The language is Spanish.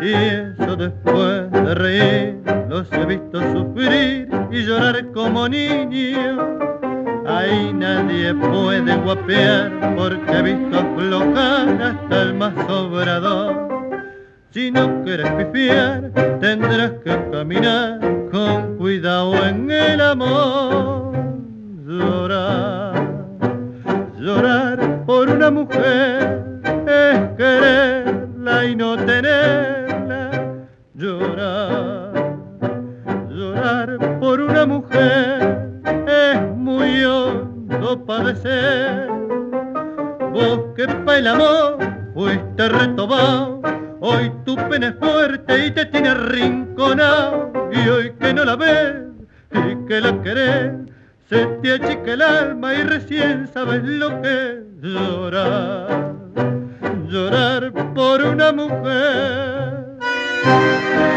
Y eso después de reír, los he visto sufrir y llorar como niños. Ahí nadie puede guapear porque he visto aflojar hasta el más obrador. Si no quieres pifiar, tendrás que caminar con cuidado en el amor. Llorar, llorar por una mujer es quererla y no tenerla. Llorar, llorar por una mujer es muy hondo padecer. Vos que pa' el amor fuiste retobado, hoy tu pena es fuerte y te tiene arrinconado. Y hoy que no la ves y que la querés, se te achica el alma y recién sabes lo que es llorar, llorar por una mujer.